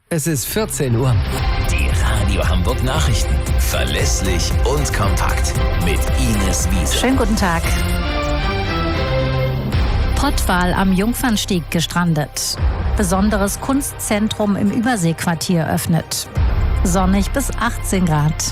Es ist 14 Uhr. Die Radio Hamburg Nachrichten. Verlässlich und kompakt. Mit Ines Wiese. Schönen guten Tag. Pottwal am Jungfernstieg gestrandet. Besonderes Kunstzentrum im Überseequartier öffnet. Sonnig bis 18 Grad.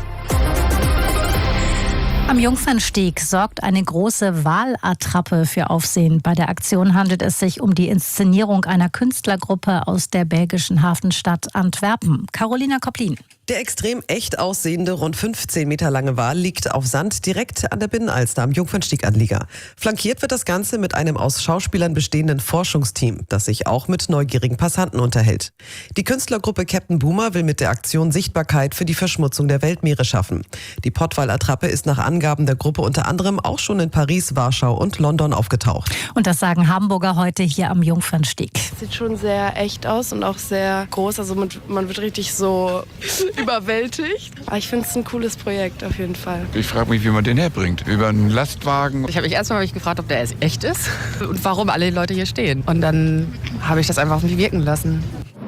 Am Jungfernstieg sorgt eine große Walattrappe für Aufsehen. Bei der Aktion handelt es sich um die Inszenierung einer Künstlergruppe aus der belgischen Hafenstadt Antwerpen. Carolina Kopplin. Der extrem echt aussehende, rund 15 Meter lange Wal liegt auf Sand direkt an der Binnenalster am Jungfernstieganlieger. Flankiert wird das Ganze mit einem aus Schauspielern bestehenden Forschungsteam, das sich auch mit neugierigen Passanten unterhält. Die Künstlergruppe Captain Boomer will mit der Aktion Sichtbarkeit für die Verschmutzung der Weltmeere schaffen. Die Pottwal-Attrappe ist nach Angaben der Gruppe unter anderem auch schon in Paris, Warschau und London aufgetaucht. Und das sagen Hamburger heute hier am Jungfernstieg. Sieht schon sehr echt aus und auch sehr groß. Also man wird richtig so überwältigt. Aber ich finde es ein cooles Projekt auf jeden Fall. Ich frage mich, wie man den herbringt. Über einen Lastwagen. Ich habe mich erstmal gefragt, ob der echt ist und warum alle Leute hier stehen. Und dann habe ich das einfach auf mich wirken lassen.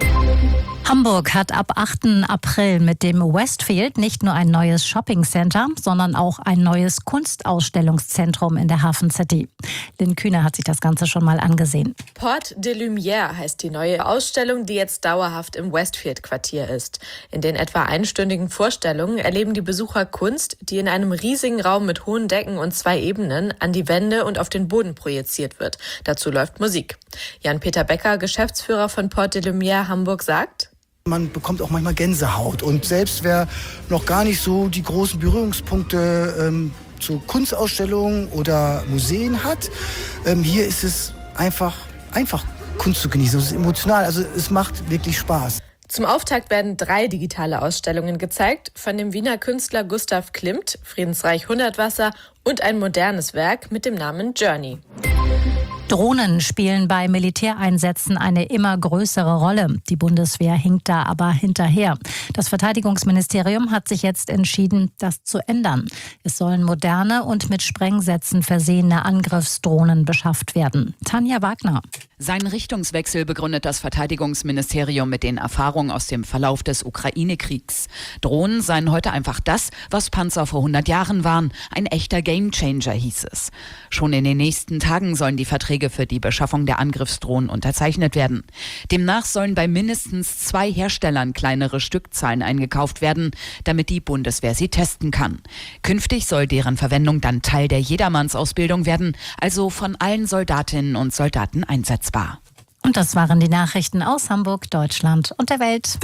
Hamburg hat ab 8. April mit dem Westfield nicht nur ein neues Shoppingcenter, sondern auch ein neues Kunstausstellungszentrum in der Hafen City. Lynn Kühne hat sich das Ganze schon mal angesehen. Porte de Lumière heißt die neue Ausstellung, die jetzt dauerhaft im Westfield-Quartier ist. In den etwa einstündigen Vorstellungen erleben die Besucher Kunst, die in einem riesigen Raum mit hohen Decken und 2 Ebenen an die Wände und auf den Boden projiziert wird. Dazu läuft Musik. Jan-Peter Becker, Geschäftsführer von Porte de Lumière Hamburg, sagt: Man bekommt auch manchmal Gänsehaut. Und selbst wer noch gar nicht so die großen Berührungspunkte zu Kunstausstellungen oder Museen hat, hier ist es einfach Kunst zu genießen. Es ist emotional, also es macht wirklich Spaß. Zum Auftakt werden 3 digitale Ausstellungen gezeigt, von dem Wiener Künstler Gustav Klimt, Friedensreich Hundertwasser und ein modernes Werk mit dem Namen Journey. Drohnen spielen bei Militäreinsätzen eine immer größere Rolle. Die Bundeswehr hinkt da aber hinterher. Das Verteidigungsministerium hat sich jetzt entschieden, das zu ändern. Es sollen moderne und mit Sprengsätzen versehene Angriffsdrohnen beschafft werden. Tanja Wagner. Seinen Richtungswechsel begründet das Verteidigungsministerium mit den Erfahrungen aus dem Verlauf des Ukraine-Kriegs. Drohnen seien heute einfach das, was Panzer vor 100 Jahren waren. Ein echter Gamechanger, hieß es. Schon in den nächsten Tagen sollen die Verträge für die Beschaffung der Angriffsdrohnen unterzeichnet werden. Demnach sollen bei mindestens 2 Herstellern kleinere Stückzahlen eingekauft werden, damit die Bundeswehr sie testen kann. Künftig soll deren Verwendung dann Teil der Jedermannsausbildung werden, also von allen Soldatinnen und Soldaten einsetzbar. Und das waren die Nachrichten aus Hamburg, Deutschland und der Welt.